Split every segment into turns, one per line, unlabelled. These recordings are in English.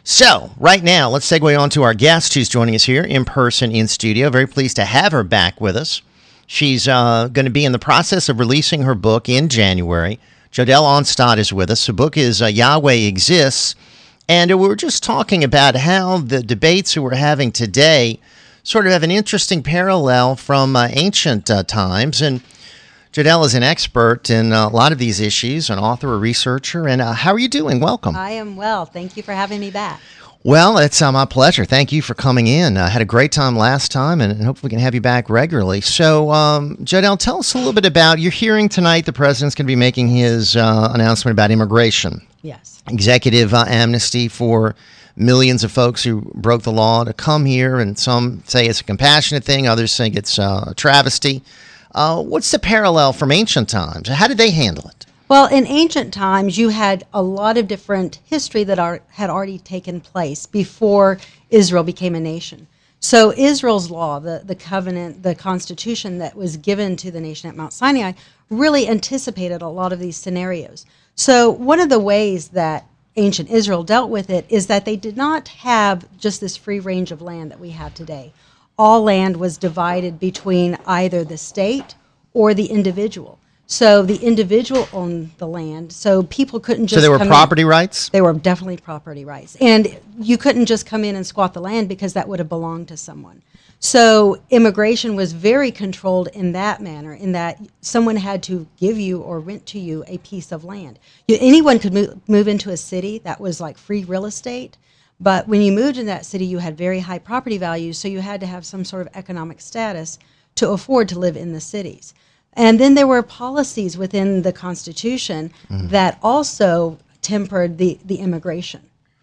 So, right now, let's segue on to our guest who's joining us here in person in studio. Very pleased to have her back with us. She's going to be in the process of releasing her book in January. Jodelle Onstad is with us. The book is Yahweh Exists. And we were just talking about how the debates that we're having today sort of have an interesting parallel from ancient times. And Jodelle is an expert in a lot of these issues, an author, a researcher. And how are you doing? Welcome.
I am well. Thank you for having me back.
Well, it's my pleasure. Thank you for coming in. I had a great time last time, and hopefully we can have you back regularly. So, Jodelle, tell us a little bit about your hearing tonight. The president's going to be making his announcement about immigration.
Yes.
Executive amnesty for millions of folks who broke the law to come here, and some say it's a compassionate thing. Others think it's a travesty. What's the parallel from ancient times? How did they handle it?
Well, in ancient times, you had a lot of different history that had already taken place before Israel became a nation. So Israel's law, the covenant, the constitution that was given to the nation at Mount Sinai, really anticipated a lot of these scenarios. So one of the ways that ancient Israel dealt with it is that they did not have just this free range of land that we have today. All land was divided between either the state or the individual. So the individual owned the land, so people couldn't just
So there were property rights?
They were definitely property rights. And you couldn't just come in and squat the land because that would have belonged to someone. So immigration was very controlled in that manner, in that someone had to give you or rent to you a piece of land. Anyone could move into a city that was like free real estate. But when you moved in that city, you had very high property values, so you had to have some sort of economic status to afford to live in the cities. And then there were policies within the Constitution that also tempered the immigration.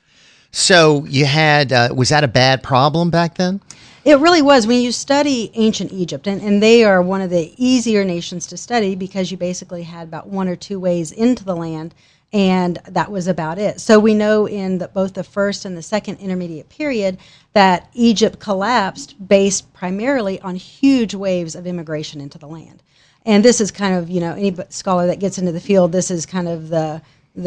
So you had, was that a bad problem back then?
It really was. When you study ancient Egypt, and they are one of the easier nations to study because you basically had about one or two ways into the land, and that was about it. So we know in both the first and the second intermediate period that Egypt collapsed based primarily on huge waves of immigration into the land. And this is kind of, any scholar that gets into the field, this is kind of the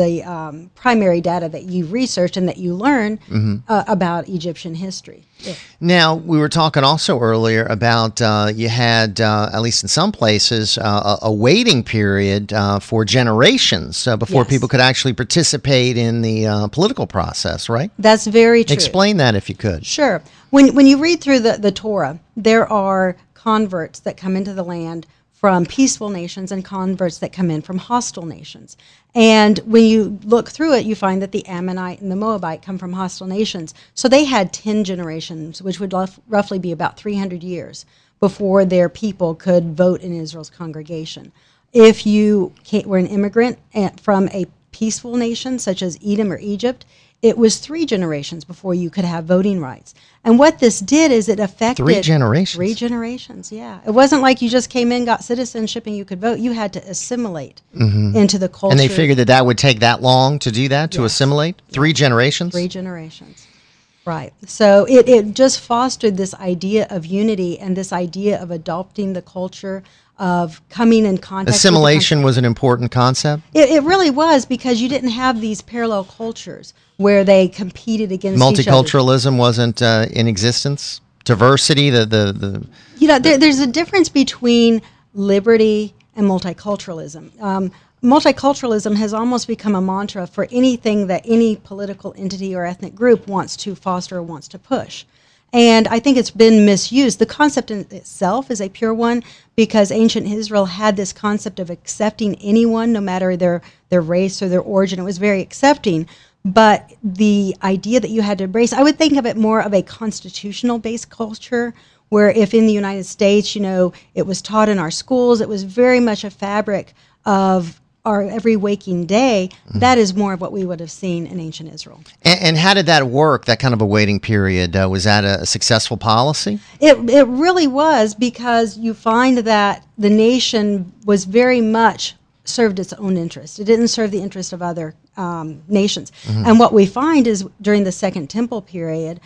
primary data that you research and that you learn about Egyptian history. Yeah.
Now, we were talking also earlier about you had, at least in some places, a waiting period for generations before people could actually participate in the political process, right?
That's very true.
Explain that if you could.
Sure. When you read through the Torah, there are converts that come into the land from peaceful nations and converts that come in from hostile nations. And when you look through it, you find that the Ammonite and the Moabite come from hostile nations. So they had 10 generations, which would roughly be about 300 years before their people could vote in Israel's congregation. If you were an immigrant from a peaceful nation, such as Edom or Egypt, it was 3 generations before you could have voting rights. And what this did is it affected
3 generations.
3 generations, yeah. It wasn't like you just came in, got citizenship, and you could vote. You had to assimilate into the culture.
And they figured that would take that long to do that, to assimilate? 3 generations?
3 generations. Right. So it just fostered this idea of unity and this idea of adopting the culture, of coming in contact.
Assimilation was an important concept?
It really was, because you didn't have these parallel cultures where they competed against each other.
Multiculturalism wasn't in existence? Diversity,
there's a difference between liberty and multiculturalism. Multiculturalism has almost become a mantra for anything that any political entity or ethnic group wants to foster or wants to push. And I think it's been misused. The concept in itself is a pure one, because ancient Israel had this concept of accepting anyone, no matter their race or their origin. It was very accepting. But the idea that you had to embrace, I would think of it more of a constitutional-based culture, where if in the United States, it was taught in our schools, it was very much a fabric of our every waking day. That is more of what we would have seen in ancient Israel.
And how did that work, that kind of a waiting period? Was that a successful policy?
It really was, because you find that the nation was very much served its own interest. It didn't serve the interest of other nations. And what we find is during the Second Temple period,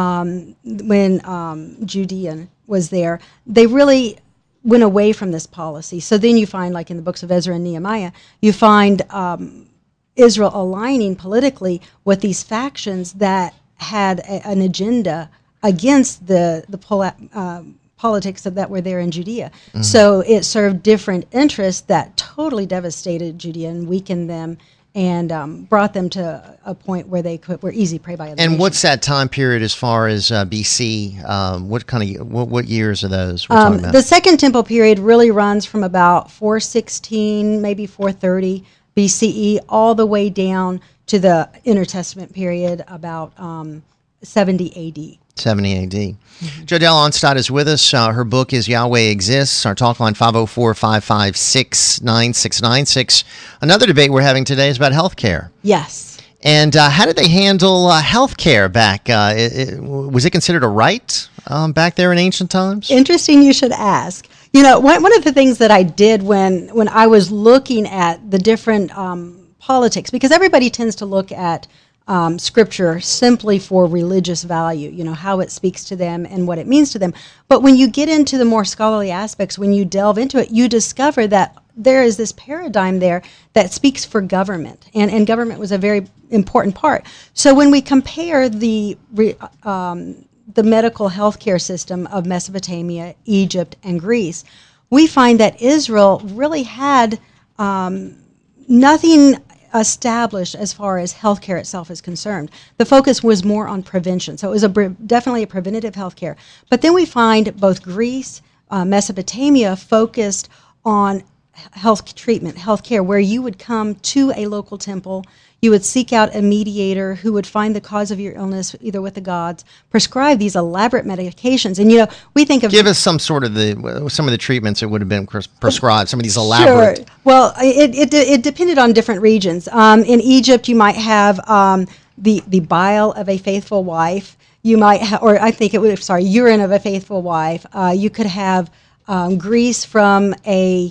when Judean was there, they really went away from this policy. So then you find, like in the books of Ezra and Nehemiah, you find Israel aligning politically with these factions that had an agenda against the politics that were there in Judea. Mm-hmm. So it served different interests that totally devastated Judea and weakened them, and brought them to a point where they were easy prey by other nations.
What's that time period as far as BC? What years are those we're talking about?
The Second Temple period really runs from about 416, maybe 430 BCE, all the way down to the Intertestament period, about 70 AD.
70 AD. Mm-hmm. Jodelle Onstad is with us. Her book is Yahweh Exists. Our talk line 504-556-9696. Another debate we're having today is about health care.
Yes.
And how did they handle health care back? Was it considered a right back there in ancient times?
Interesting you should ask. You know, one of the things that I did when I was looking at the different politics, because everybody tends to look at Scripture simply for religious value, you know, how it speaks to them and what it means to them. But when you get into the more scholarly aspects, when you delve into it, you discover that there is this paradigm there that speaks for government, and government was a very important part. So when we compare the medical healthcare system of Mesopotamia, Egypt, and Greece, we find that Israel really had nothing established as far as healthcare itself is concerned. The focus was more on prevention, so it was definitely a preventative healthcare. But then we find both Greece, Mesopotamia focused on health treatment, healthcare, where you would come to a local temple, you would seek out a mediator who would find the cause of your illness, either with the gods, prescribe these elaborate medications. And, you know, we think of...
Give us some of the treatments that would have been prescribed, some of these elaborate...
Sure. Well, it depended on different regions. In Egypt, you might have the bile of a faithful wife. You might have, or I think it would, urine of a faithful wife. You could have grease from a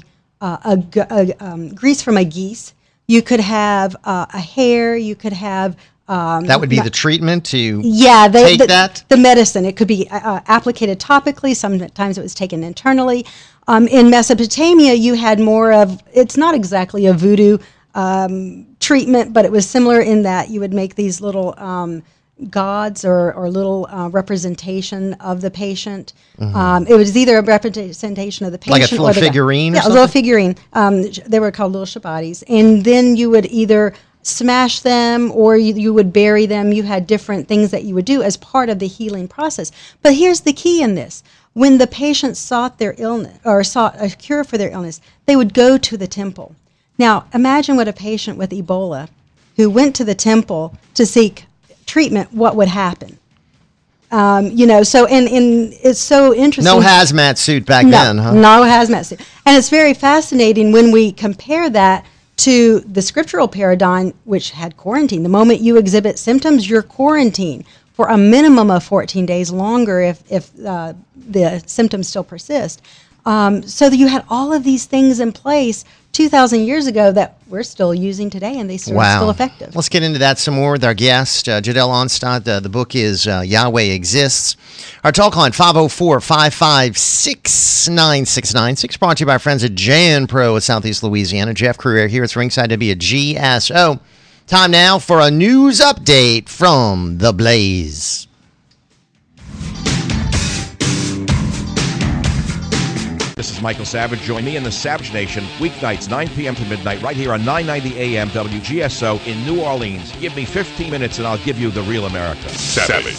geese. You could have a hair. You could have...
that would be the treatment to
take
that?
The medicine. It could be applicated topically. Sometimes it was taken internally. In Mesopotamia, you had more of... It's not exactly a voodoo treatment, but it was similar in that you would make these little gods or little representation of the patient. Mm-hmm. It was either a representation of the patient,
like a little figurine, or something?
A little figurine. They were called little shabbatis, and then you would either smash them or you would bury them. You had different things that you would do as part of the healing process. But here's the key in this: when the patient sought their illness or sought a cure for their illness, they would go to the temple. Now, imagine what a patient with Ebola who went to the temple to seek treatment, what would happen? So and it's so interesting.
No hazmat suit back then, huh?
No hazmat suit. And it's very fascinating when we compare that to the scriptural paradigm, which had quarantine. The moment you exhibit symptoms, you're quarantined for a minimum of 14 days, longer if the symptoms still persist. So that you had all of these things in place 2,000 years ago that we're still using today, and they are still effective.
Let's get into that some more with our guest, Jodelle Onstad. The book is Yahweh Exists. Our talk line, 504-556-9696, brought to you by our friends at JN Pro at Southeast Louisiana. Jeff Crouere here. It's ringside WGSO. Time now for a news update from The Blaze.
This is Michael Savage. Join me in the Savage Nation, weeknights 9 p.m. to midnight, right here on 990 AM WGSO in New Orleans. Give me 15 minutes and I'll give you the real America. Savage.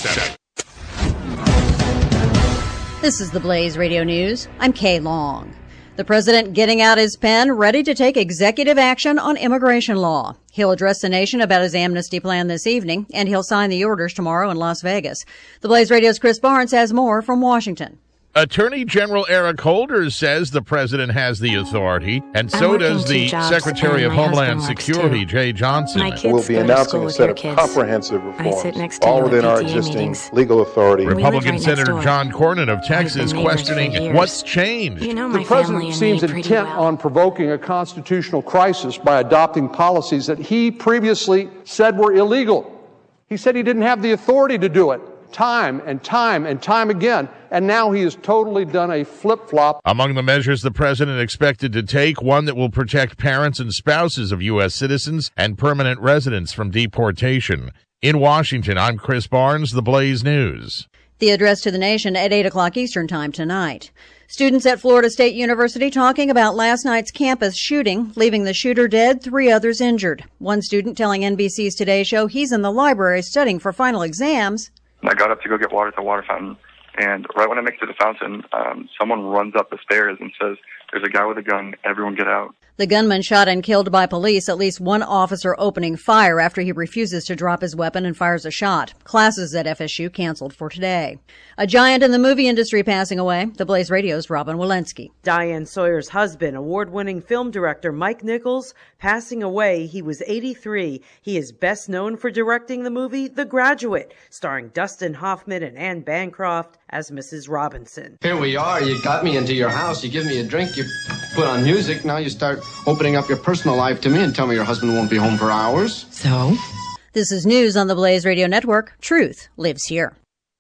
This is the Blaze Radio News. I'm Kay Long. The president getting out his pen, ready to take executive action on immigration law. He'll address the nation about his amnesty plan this evening, and he'll sign the orders tomorrow in Las Vegas. The Blaze Radio's Chris Barnes has more from Washington.
Attorney General Eric Holder says the president has the authority, and so does the Secretary of Homeland Security, Jay Johnson.
We'll be announcing a set of comprehensive reforms, all within our existing legal authority.
Republican Senator John Cornyn of Texas questioning what's changed.
The president seems intent on provoking a constitutional crisis by adopting policies that he previously said were illegal. He said he didn't have the authority to do it. Time and time and time again, and now he has totally done a flip-flop.
Among the measures the president expected to take, one that will protect parents and spouses of U.S. citizens and permanent residents from deportation. In Washington, I'm Chris Barnes, The Blaze News.
The address to the nation at 8 o'clock Eastern Time tonight. Students at Florida State University talking about last night's campus shooting, leaving the shooter dead, 3 others injured. One student telling NBC's Today Show he's in the library studying for final exams.
I got up to go get water at the water fountain, and right when I make it to the fountain, someone runs up the stairs and says, "There's a guy with a gun, everyone get out."
The gunman shot and killed by police, at least one officer opening fire after he refuses to drop his weapon and fires a shot. Classes at FSU canceled for today. A giant in the movie industry passing away. The Blaze Radio's Robin Walensky.
Diane Sawyer's husband, award-winning film director Mike Nichols, passing away. He was 83. He is best known for directing the movie The Graduate, starring Dustin Hoffman and Anne Bancroft as Mrs. Robinson.
Here we are. You got me into your house. You give me a drink. You put on music. Now you start opening up your personal life to me and tell me your husband won't be home for hours.
So? This is news on the Blaze Radio Network. Truth lives here.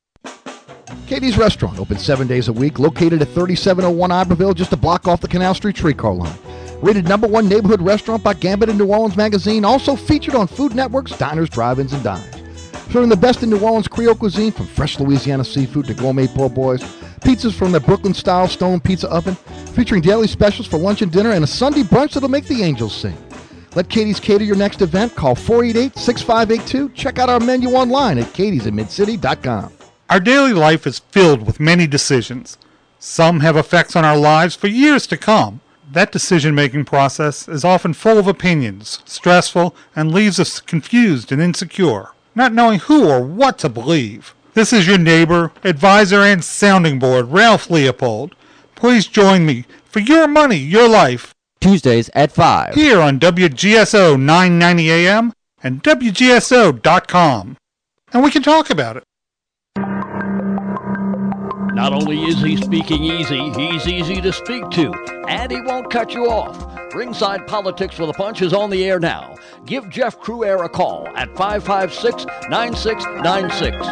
Katie's Restaurant, open 7 days a week, located at 3701 Iberville, just a block off the Canal Street streetcar line. Rated #1 neighborhood restaurant by Gambit and New Orleans Magazine, also featured on Food Network's Diners, Drive-Ins, and Dives. Serving the best in New Orleans Creole cuisine, from fresh Louisiana seafood to gourmet po' boys, pizzas from the Brooklyn-style Stone Pizza Oven, featuring daily specials for lunch and dinner, and a Sunday brunch that'll make the angels sing. Let Katie's cater your next event. Call 488-6582. Check out our menu online at katie'sinmidcity.com.
Our daily life is filled with many decisions. Some have effects on our lives for years to come. That decision-making process is often full of opinions, stressful, and leaves us confused and insecure, not knowing who or what to believe. This is your neighbor, advisor, and sounding board, Ralph Leopold. Please join me for Your Money, Your Life.
Tuesdays at 5.
Here on WGSO 990 AM and WGSO.com. And we can talk about it.
Not only is he speaking easy, he's easy to speak to, and he won't cut you off. Ringside Politics with a Punch is on the air now. Give Jeff Cruair a call at 556-9696.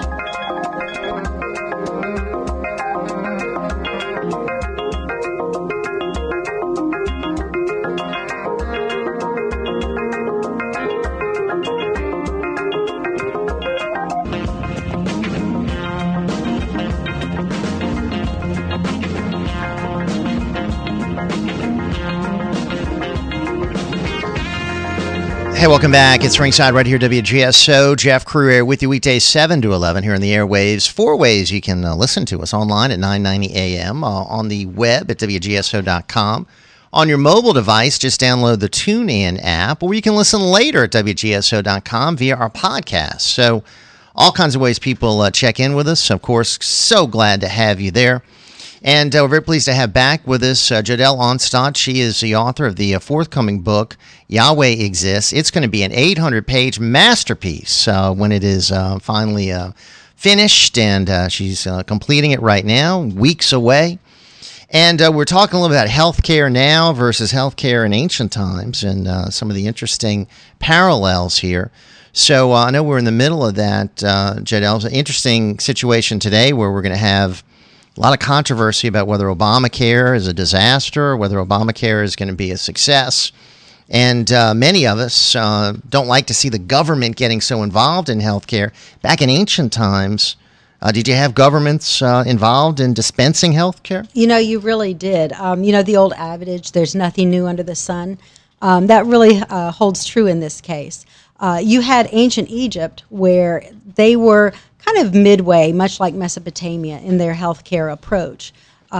Hey, welcome back. It's Ringside right here, WGSO. Jeff Cruair with you weekdays 7 to 11 here on the airwaves. 4 ways you can listen to us: online at 990 AM, on the web at WGSO.com. On your mobile device, just download the TuneIn app, or you can listen later at WGSO.com via our podcast. So all kinds of ways people check in with us. Of course, so glad to have you there. And we're very pleased to have back with us Jodelle Onstad. She is the author of the forthcoming book, Yahweh Exists. It's going to be an 800-page masterpiece when it is finally finished, and she's completing it right now, weeks away. And we're talking a little about healthcare now versus healthcare in ancient times, and some of the interesting parallels here. So I know we're in the middle of that, Jodelle. It's an interesting situation today where we're going to have a lot of controversy about whether Obamacare is a disaster or whether Obamacare is going to be a success. And many of us don't like to see the government getting so involved in healthcare. Back in ancient times, did you have governments involved in dispensing healthcare?
You know, you really did. The old adage, there's nothing new under the sun. That really holds true in this case. You had ancient Egypt where they were kind of midway, much like Mesopotamia, in their healthcare approach.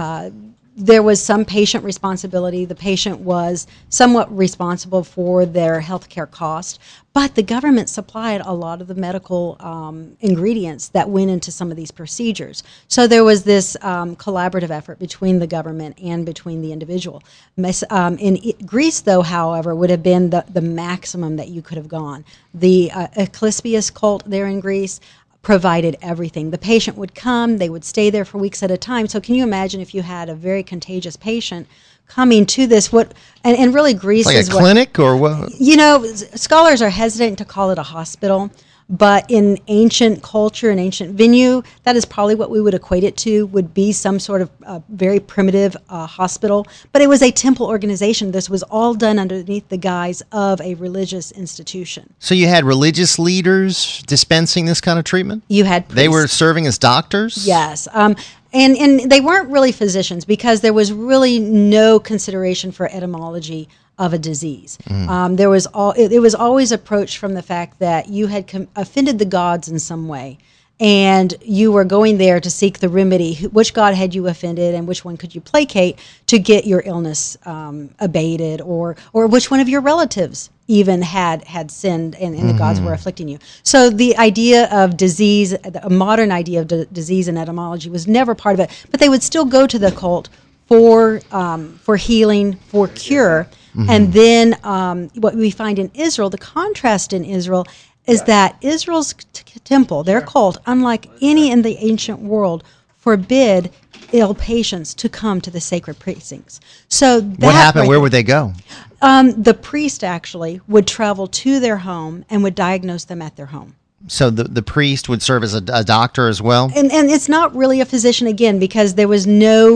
There was some patient responsibility. The patient was somewhat responsible for their healthcare cost, but the government supplied a lot of the medical ingredients that went into some of these procedures. So there was this collaborative effort between the government and between the individual. In Greece, though, however, would have been the maximum that you could have gone. The Asclepius cult there in Greece provided everything. The patient would come, they would stay there for weeks at a time. So can you imagine if you had a very contagious patient coming to this, and really Greece
like
is
a clinic or what?
You know, scholars are hesitant to call it a hospital, But in ancient culture and ancient venue, that is probably what we would equate it to, would be some sort of very primitive hospital. But it was a temple organization. This was all done underneath the guise of a religious institution.
So you had religious leaders dispensing this kind of treatment?
You had priests.
They were serving as doctors?
Yes. And they weren't really physicians because there was really no consideration for etymology of a disease. It was always approached from the fact that you had offended the gods in some way, and you were going there to seek the remedy. Which god had you offended, and which one could you placate to get your illness abated, or which one of your relatives even had sinned and the gods were afflicting you. So the idea of disease, a modern idea of disease and etymology, was never part of it. But they would still go to the cult for healing, for cure. And then what we find in Israel, the contrast in Israel, is that Israel's temple, their cult, unlike any in the ancient world, forbid ill patients to come to the sacred precincts. So
what happened? Where would they go?
The priest actually would travel to their home and would diagnose them at their home.
So the priest would serve as a doctor as well?
And it's not really a physician, again, because there was no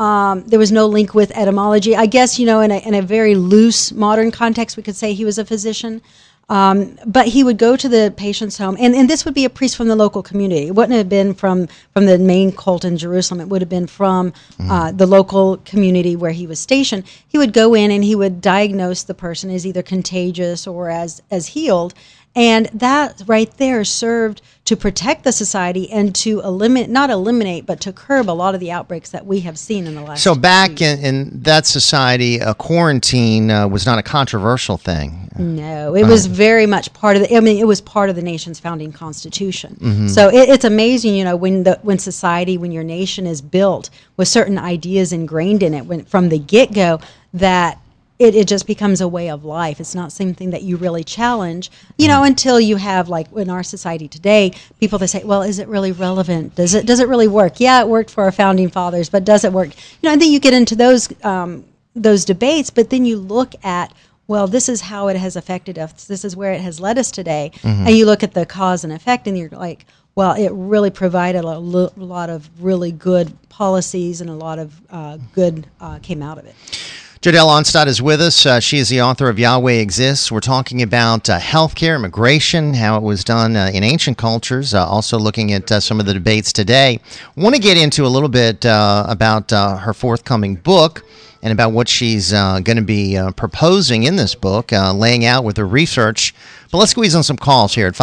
link with etymology. I guess, in a very loose modern context, we could say he was a physician. But he would go to the patient's home, and this would be a priest from the local community. It wouldn't have been from the main cult in Jerusalem. It would have been from the local community where he was stationed. He would go in and he would diagnose the person as either contagious or as healed. And that right there served to protect the society and to not eliminate, but to curb a lot of the outbreaks that we have seen in the last.
So back in that society, quarantine was not a controversial thing.
No, it was very much part of it was part of the nation's founding constitution. So it's amazing, when society, when your nation is built with certain ideas ingrained in it from the get-go, that it just becomes a way of life. It's not something that you really challenge, until you have, like in our society today, people that say, well, is it really relevant? Does it really work? Yeah, it worked for our founding fathers, but does it work? And then you get into those debates, but then you look at, well, this is how it has affected us. This is where it has led us today. And you look at the cause and effect, and you're like, well, it really provided a lot of really good policies, and a lot of good came out of it.
Jodelle Onstad is with us. She is the author of Yahweh Exists. We're talking about healthcare, immigration, how it was done in ancient cultures, also looking at some of the debates today. I want to get into a little bit about her forthcoming book and about what she's going to be proposing in this book, laying out with her research. But let's squeeze on some calls here at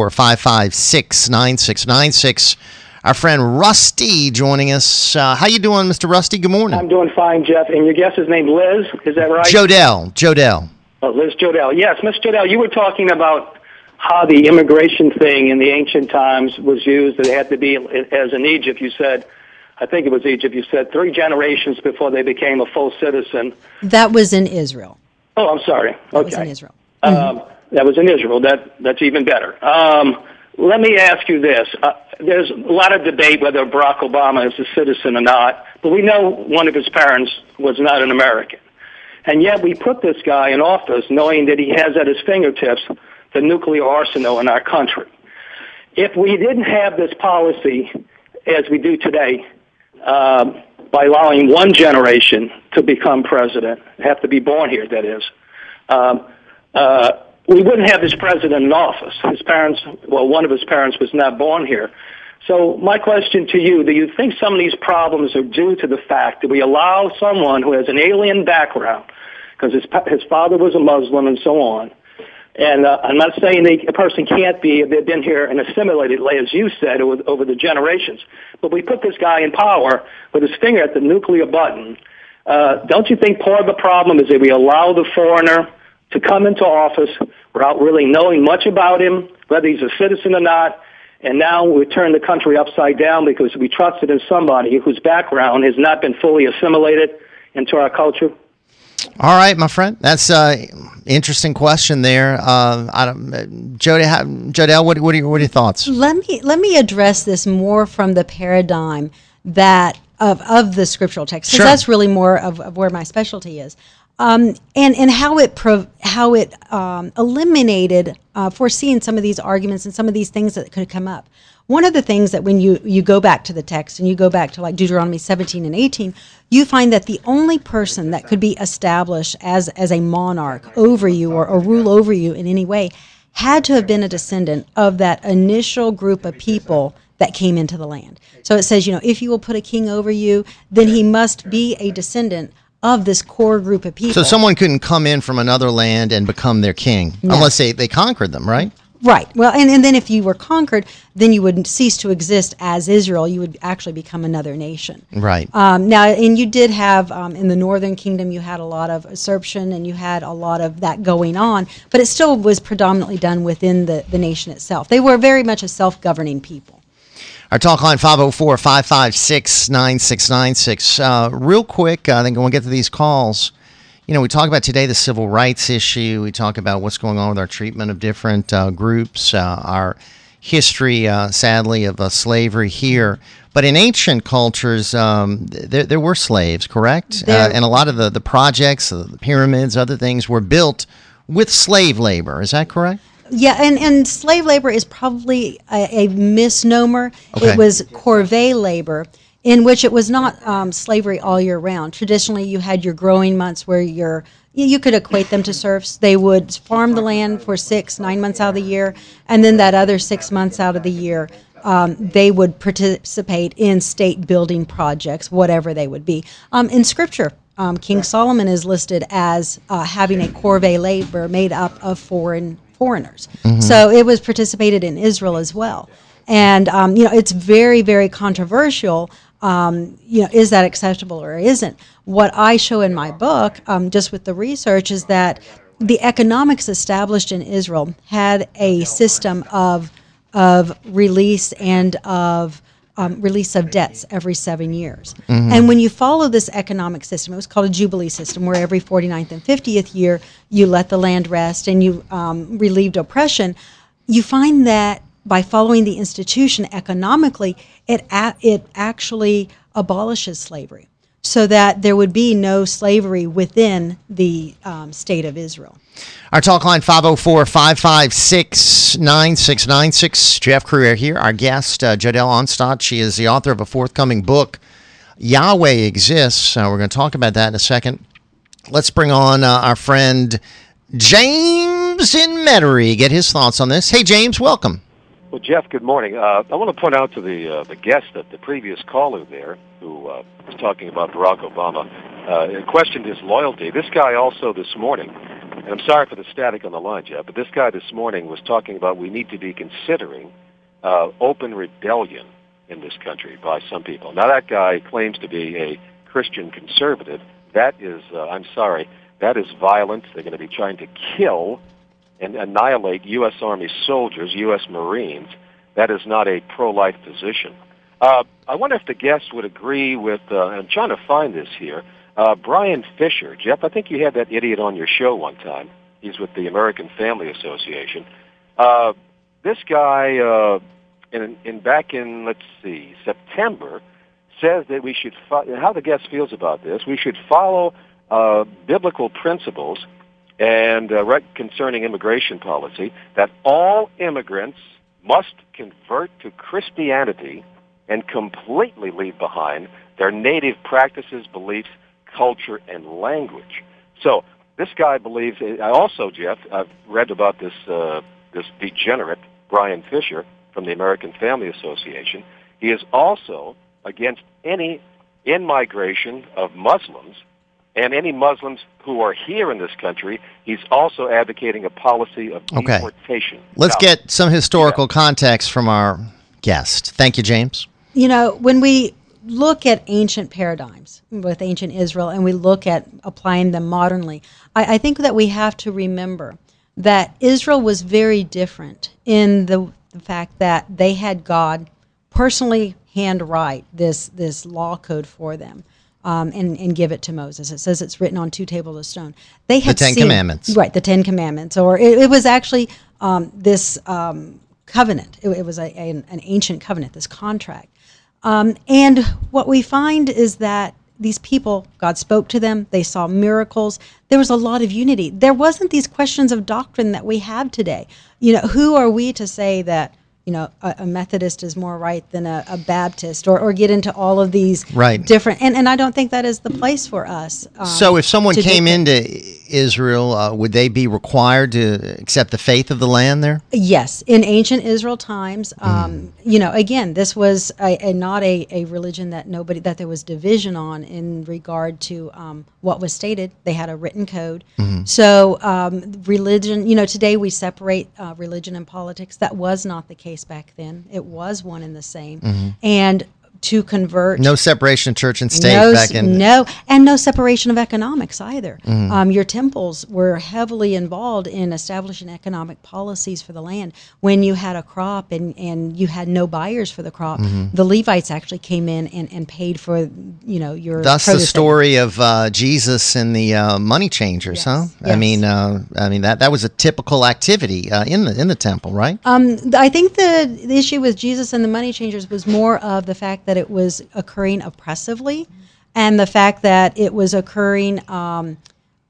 504-556-9696. Our friend Rusty joining us. How you doing, Mr. Rusty? Good morning.
I'm doing fine, Jeff. And your guest is named Liz, is that right?
Jodelle.
Oh, Liz Jodelle. Yes, Miss Jodelle, you were talking about how the immigration thing in the ancient times was used. It had to be, as in Egypt, you said, I think it was Egypt, you said 3 generations before they became a full citizen.
That was in Israel.
Oh, I'm sorry.
That was in Israel.
That was in Israel. That's even better. Let me ask you this. There's a lot of debate whether Barack Obama is a citizen or not, but we know one of his parents was not an American. And yet we put this guy in office knowing that he has at his fingertips the nuclear arsenal in our country. If we didn't have this policy, as we do today, by allowing one generation to become president, have to be born here, that is, we wouldn't have this president in office. His parents, one of his parents was not born here. So my question to you, do you think some of these problems are due to the fact that we allow someone who has an alien background, because his father was a Muslim and so on, and I'm not saying a person can't be, they've been here and assimilated, as you said, over the generations, but we put this guy in power with his finger at the nuclear button. Don't you think part of the problem is that we allow the foreigner to come into office without really knowing much about him, whether he's a citizen or not, and now we turn the country upside down because we trusted in somebody whose background has not been fully assimilated into our culture?
All right, my friend. That's an interesting question there. Jodelle, what are your thoughts?
Let me address this more from the paradigm that of the scriptural text, because that's really more of where my specialty is. and how it eliminated foreseeing some of these arguments and some of these things that could come up. One of the things that when you go back to the text and you go back to like Deuteronomy 17 and 18, you find that the only person that could be established as a monarch over you or rule over you in any way had to have been a descendant of that initial group of people that came into the land. So it says, if you will put a king over you, then he must be a descendant of this core group of people.
So someone couldn't come in from another land and become their king unless they conquered them, right?
Right. Well, and then if you were conquered, then you would cease to exist as Israel. You would actually become another nation.
Right.
Now, and you did have, in the northern kingdom, you had a lot of usurpation and you had a lot of that going on, but it still was predominantly done within the nation itself. They were very much a self-governing people.
Our talk line, 504-556-9696. Real quick, I think we'll get to these calls. We talk about today the civil rights issue. We talk about what's going on with our treatment of different groups, our history, sadly, of slavery here. But in ancient cultures, there were slaves, correct? And a lot of the projects, the pyramids, other things were built with slave labor. Is that correct?
Yeah, and slave labor is probably a misnomer.
Okay.
It was corvée labor, in which it was not slavery all year round. Traditionally, you had your growing months where you could equate them to serfs. They would farm the land for 6-9 months out of the year, and then that other 6 months out of the year, they would participate in state building projects, whatever they would be. In Scripture, King Solomon is listed as having a corvée labor made up of foreigners. Mm-hmm. So it was participated in Israel as well. And, it's very, very controversial. Is that acceptable or isn't? What I show in my book, just with the research, is that the economics established in Israel had a system of release and of release of debts every 7 years. Mm-hmm. And when you follow this economic system, it was called a Jubilee system, where every 49th and 50th year you let the land rest and you relieved oppression. You find that by following the institution economically, it actually abolishes slavery, so that there would be no slavery within the state of Israel.
Our talk line, 504-556-9696. Jeff Crouere here. Our guest, Jodelle Onstad. She is the author of a forthcoming book, Yahweh Exists. We're going to talk about that in a second. Let's bring on our friend James in Metairie, get his thoughts on this. Hey, James, welcome.
Well, Jeff, good morning. I want to point out to the guest that the previous caller there, who was talking about Barack Obama, questioned his loyalty. This guy also this morning, and I'm sorry for the static on the line, Jeff, but this guy this morning was talking about we need to be considering open rebellion in this country by some people. Now, that guy claims to be a Christian conservative. That is, I'm sorry, that is violent. They're going to be trying to kill and annihilate U.S. Army soldiers, U.S. Marines. That is not a pro-life position. I wonder if the guest would agree with, I'm trying to find this here, Brian Fisher. Jeff, I think you had that idiot on your show one time. He's with the American Family Association. This guy, back in, let's see, September, says that we should, how the guest feels about this, we should follow biblical principles and concerning immigration policy, that all immigrants must convert to Christianity and completely leave behind their native practices, beliefs, culture, and language. So this guy believes, also, Jeff, I've read about this degenerate, Brian Fisher, from the American Family Association. He is also against any in-migration of Muslims, and any Muslims who are here in this country. He's also advocating a policy of deportation.
Let's get some historical context from our guest. Thank you, James.
When we look at ancient paradigms with ancient Israel and we look at applying them modernly, I think that we have to remember that Israel was very different in the fact that they had God personally handwrite this law code for them. And give it to Moses. It says it's written on 2 tables of stone. They had
the Ten Commandments.
Right, the 10 Commandments. Or it was actually this covenant. It was an ancient covenant, this contract. And what we find is that these people, God spoke to them. They saw miracles. There was a lot of unity. There wasn't these questions of doctrine that we have today. Who are we to say that, a Methodist is more right than a Baptist, or get into all of these different, and I don't think that is the place for us.
So if someone came into Israel, would they be required to accept the faith of the land there?
Yes. In ancient Israel times, again, this was not a religion that there was division on in regard to what was stated. They had a written code. So religion, today we separate religion and politics. That was not the case back then. It was one and the same. And to convert.
No separation of church and state back in.
And no separation of economics either. Your temples were heavily involved in establishing economic policies for the land. When you had a crop and you had no buyers for the crop, the Levites actually came in and paid for, your.
Thus the story of Jesus and the money changers, huh? Yes. I mean that was a typical activity in the temple, right?
I think the issue with Jesus and the money changers was more of the fact that it was occurring oppressively, and the fact that it was occurring in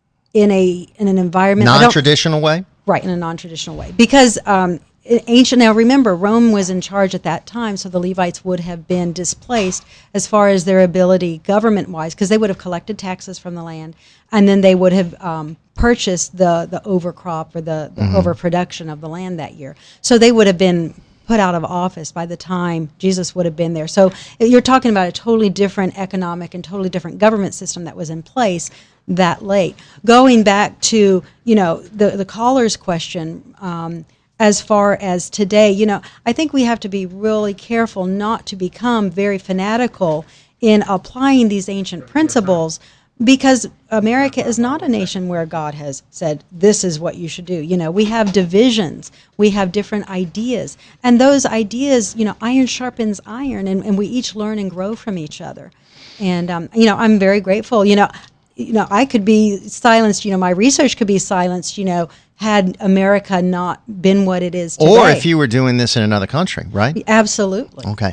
an environment
non-traditional way.
Right, in a non-traditional way, because ancient. Now remember, Rome was in charge at that time, so the Levites would have been displaced as far as their ability, government-wise, because they would have collected taxes from the land, and then they would have purchased the overcrop or the overproduction of the land that year. So they would have been put out of office by the time Jesus would have been there. So you're talking about a totally different economic and totally different government system that was in place that late. Going back to, the caller's question, as far as today, I think we have to be really careful not to become very fanatical in applying these ancient principles, because America is not a nation where God has said, this is what you should do. We have divisions. We have different ideas. And those ideas, iron sharpens iron, and we each learn and grow from each other. And, I'm very grateful. I could be silenced. My research could be silenced, had America not been what it is today.
Or if you were doing this in another country, right?
Absolutely.
Okay.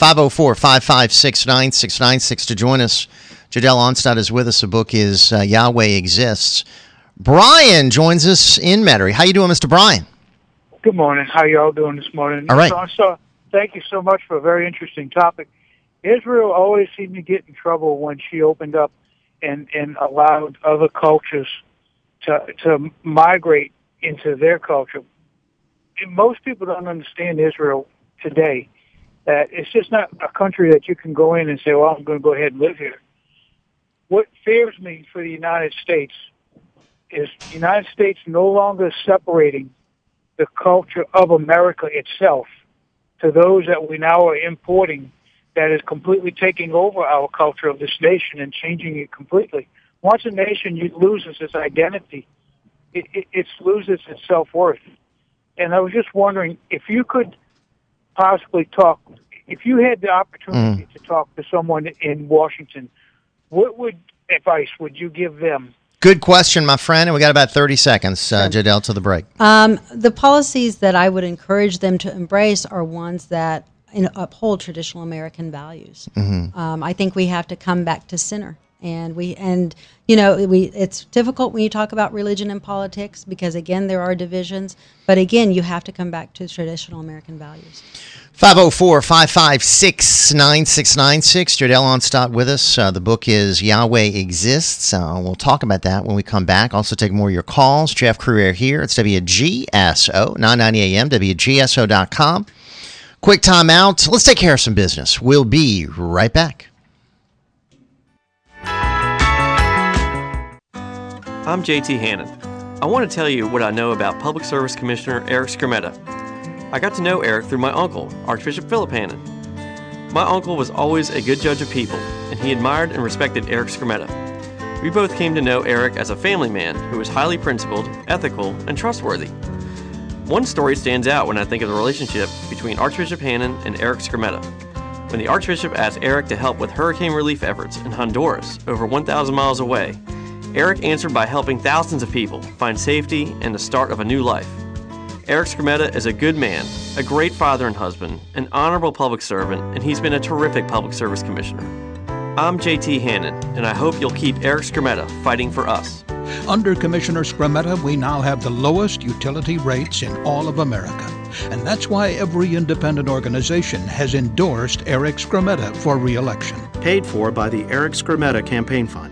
504-556-9696 to join us. Jodelle Onstad is with us. The book is Yahweh Exists. Brian joins us in Metairie. How you doing, Mr. Brian?
Good morning. How you all doing this morning?
All right.
So thank you so much for a very interesting topic. Israel always seemed to get in trouble when she opened up and allowed other cultures to migrate into their culture. And most people don't understand Israel today, that it's just not a country that you can go in and say, well, I'm going to go ahead and live here. What fears me for the United States is the United States no longer separating the culture of America itself to those that we now are importing, that is completely taking over our culture of this nation and changing it completely. Once a nation loses its identity, it loses its self-worth. And I was just wondering if you could possibly talk, if you had the opportunity to talk to someone in Washington, what advice would you give them?
Good question, my friend. And we got about 30 seconds, Jodelle, to the break.
The policies that I would encourage them to embrace are ones that uphold traditional American values. I think we have to come back to center. It's difficult when you talk about religion and politics because, again, there are divisions. But, again, you have to come back to traditional American values.
504-556-9696. Jodelle Onstad with us. The book is Yahweh Exists. We'll talk about that when we come back. Also take more of your calls. Jeff Crouere here. It's WGSO, 990 AM, WGSO.com. Quick time out. Let's take care of some business. We'll be right back.
I'm JT Hannon. I want to tell you what I know about Public Service Commissioner Eric Skrmetta. I got to know Eric through my uncle, Archbishop Philip Hannon. My uncle was always a good judge of people, and he admired and respected Eric Skrmetta. We both came to know Eric as a family man who was highly principled, ethical, and trustworthy. One story stands out when I think of the relationship between Archbishop Hannon and Eric Skrmetta. When the Archbishop asked Eric to help with hurricane relief efforts in Honduras, over 1,000 miles away, Eric answered by helping thousands of people find safety and the start of a new life. Eric Skrmetta is a good man, a great father and husband, an honorable public servant, and he's been a terrific public service commissioner. I'm JT Hannon, and I hope you'll keep Eric Skrmetta fighting for us.
Under Commissioner Skrmetta, we now have the lowest utility rates in all of America. And that's why every independent organization has endorsed Eric Skrmetta for re-election.
Paid for by the Eric Skrmetta Campaign Fund.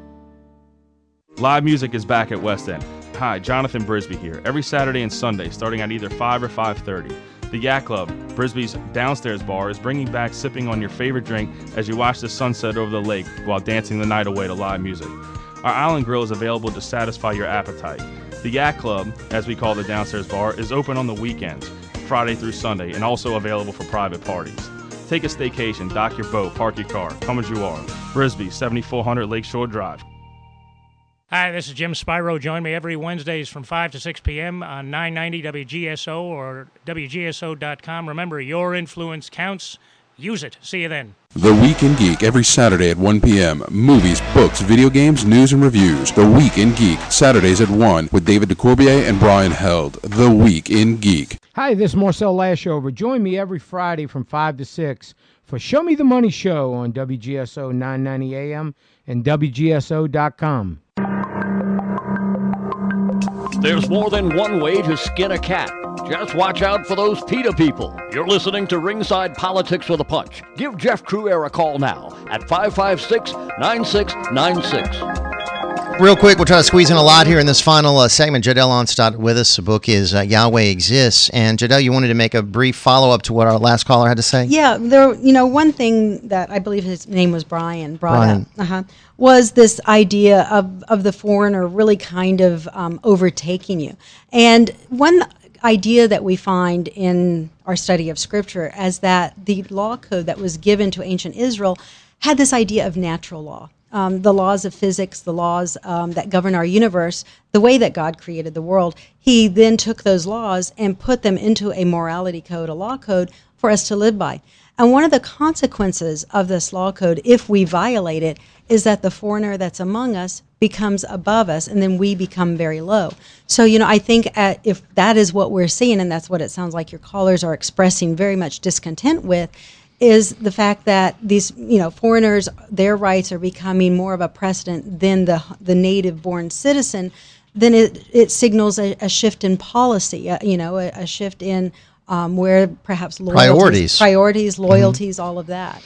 Live music is back at West End. Hi, Jonathan Brisby here. Every Saturday and Sunday, starting at either 5 or 5:30. The Yak Club, Brisby's downstairs bar, is bringing back sipping on your favorite drink as you watch the sunset over the lake while dancing the night away to live music. Our Island Grill is available to satisfy your appetite. The Yak Club, as we call the downstairs bar, is open on the weekends, Friday through Sunday, and also available for private parties. Take a staycation, dock your boat, park your car, come as you are. Brisby, 7400 Lakeshore Drive.
Hi, this is Jim Spyro. Join me every Wednesdays from 5 to 6 p.m. on 990 WGSO or WGSO.com. Remember, your influence counts. Use it. See you then.
The Week in Geek every Saturday at 1 p.m. Movies, books, video games, news, and reviews. The Week in Geek, Saturdays at 1 with David DeCourbier and Brian Held. The Week in Geek.
Hi, this is Marcel Lashover. Join me every Friday from 5 to 6 for Show Me the Money Show on WGSO 990 AM and WGSO.com.
There's more than one way to skin a cat. Just watch out for those PETA people. You're listening to Ringside Politics with a Punch. Give Jeff Cruere a call now at 556-9696.
Real quick, we'll try to squeeze in a lot here in this final segment. Jodelle Onstadt with us. The book is Yahweh Exists. And Jodelle, you wanted to make a brief follow-up to what our last caller had to say?
Yeah, one thing that I believe his name was Brian brought up was this idea of the foreigner really kind of overtaking you. And one idea that we find in our study of Scripture is that the law code that was given to ancient Israel had this idea of natural law. The laws of physics, the laws that govern our universe, the way that God created the world. He then took those laws and put them into a morality code, a law code for us to live by. And one of the consequences of this law code, if we violate it, is that the foreigner that's among us becomes above us, and then we become very low. So, I think if that is what we're seeing, and that's what it sounds like your callers are expressing very much discontent with, is the fact that these, foreigners, their rights are becoming more of a precedent than the native-born citizen, then it signals a shift in policy, a shift in where perhaps loyalties, loyalties, all of that.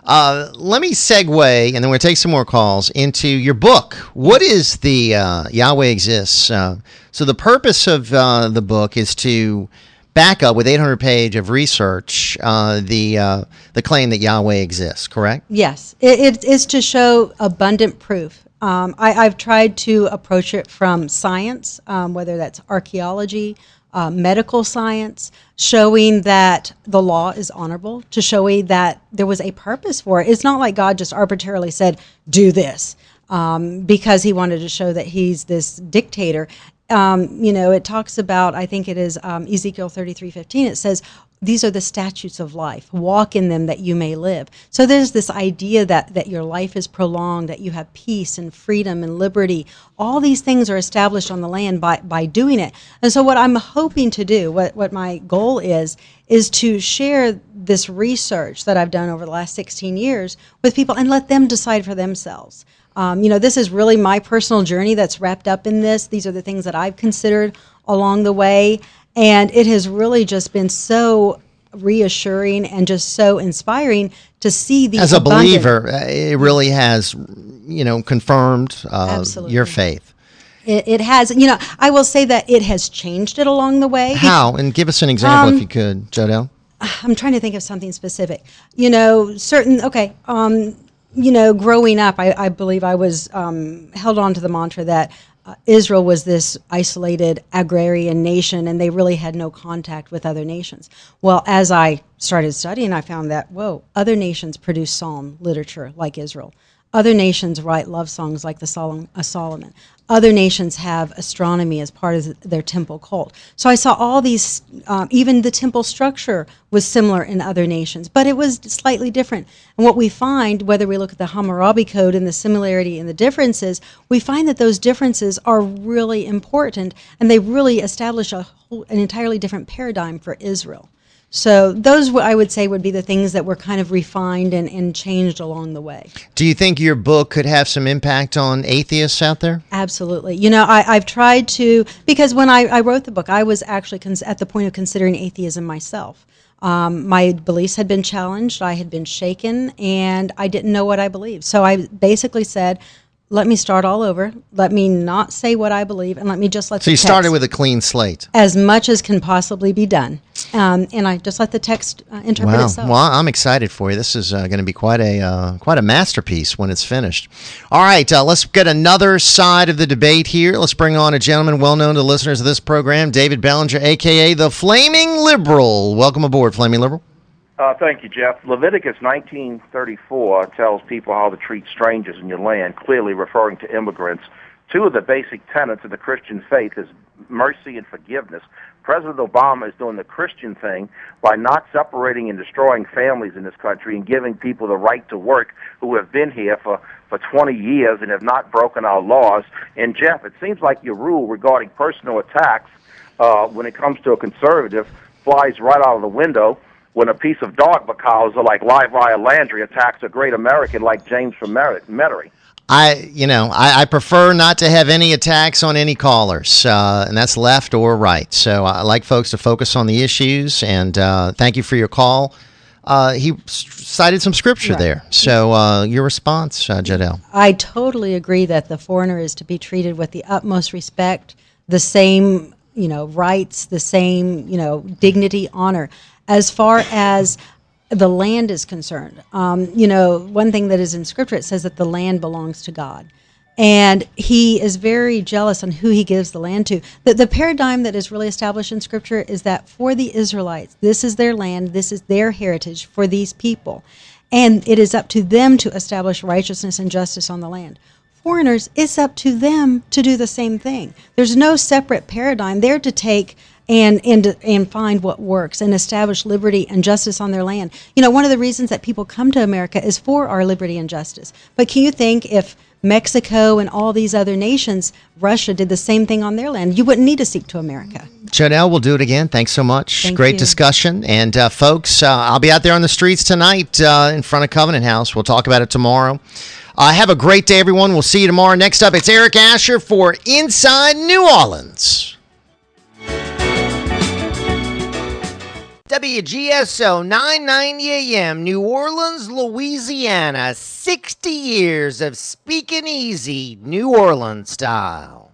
Let me segue, and then we'll take some more calls, into your book. What is the Yahweh Exists? So the purpose of the book is to back up with 800 pages of research the claim that Yahweh exists, correct?
Yes. It is to show abundant proof. I've tried to approach it from science, whether that's archaeology, medical science, showing that the law is honorable, to showing that there was a purpose for it. It's not like God just arbitrarily said, do this, because he wanted to show that he's this dictator. It talks about, I think it is Ezekiel 33:15, it says, these are the statutes of life. Walk in them that you may live. So there's this idea that your life is prolonged, that you have peace and freedom and liberty. All these things are established on the land by doing it. And so what I'm hoping to do, what my goal is to share this research that I've done over the last 16 years with people and let them decide for themselves. This is really my personal journey that's wrapped up in this. These are the things that I've considered along the way. And it has really just been so reassuring and just so inspiring to see these.
As a believer, it really has, confirmed your faith.
It has. I will say that it has changed it along the way.
How? And give us an example if you could, Jodelle.
I'm trying to think of something specific. Growing up, I believe I was held on to the mantra that Israel was this isolated agrarian nation, and they really had no contact with other nations. Well, as I started studying, I found that, other nations produce psalm literature like Israel. Other nations write love songs like the Song of Solomon. Other nations have astronomy as part of their temple cult. So I saw all these, even the temple structure was similar in other nations, but it was slightly different. And what we find, whether we look at the Hammurabi Code and the similarity and the differences, we find that those differences are really important, and they really establish an entirely different paradigm for Israel. So those, I would say, would be the things that were kind of refined and changed along the way.
Do you think your book could have some impact on atheists out there?
Absolutely. You know, I've tried to, because when I wrote the book, I was actually at the point of considering atheism myself. My beliefs had been challenged, I had been shaken, and I didn't know what I believed. So I basically said, let me start all over. Let me not say what I believe, and let me just let
So
the
you
text,
started with a clean slate.
as much as can possibly be done. And I just let the text interpret
Wow.
itself.
Well, I'm excited for you. This is going to be quite a masterpiece when it's finished. All right, let's get another side of the debate here. Let's bring on a gentleman well known to listeners of this program, David Bellinger, a.k.a. the Flaming Liberal. Welcome aboard, Flaming Liberal.
Thank you, Jeff. Leviticus 19:34 tells people how to treat strangers in your land, clearly referring to immigrants. Two of the basic tenets of the Christian faith is mercy and forgiveness. President Obama is doing the Christian thing by not separating and destroying families in this country and giving people the right to work who have been here for 20 years and have not broken our laws. And, Jeff, it seems like your rule regarding personal attacks when it comes to a conservative flies right out of the window when a piece of dog macaws like Live Wire Landry attacks a great American like James from Metairie.
I prefer not to have any attacks on any callers, and that's left or right. So I like folks to focus on the issues, and thank you for your call. He cited some scripture there. So your response, Jadelle?
I totally agree that the foreigner is to be treated with the utmost respect, the same, rights, the same, dignity, honor. As far as the land is concerned, one thing that is in Scripture, it says that the land belongs to God. And he is very jealous on who he gives the land to. The paradigm that is really established in Scripture is that for the Israelites, this is their land, this is their heritage for these people. And it is up to them to establish righteousness and justice on the land. Foreigners, it's up to them to do the same thing. There's no separate paradigm. They're to take and find what works and establish liberty and justice on their land. One of the reasons that people come to America is for our liberty and justice. But can you think if Mexico and all these other nations, Russia, did the same thing on their land, you wouldn't need to seek to America.
Jadelle, we'll do it again. Thanks so much.
Thank
Great
you.
discussion. And folks, I'll be out there on the streets tonight in front of Covenant House. We'll talk about it tomorrow. Have a great day, everyone. We'll see you tomorrow. Next up, it's Eric Asher for Inside New Orleans. WGSO 990 AM, New Orleans, Louisiana. 60 years of speaking easy New Orleans style.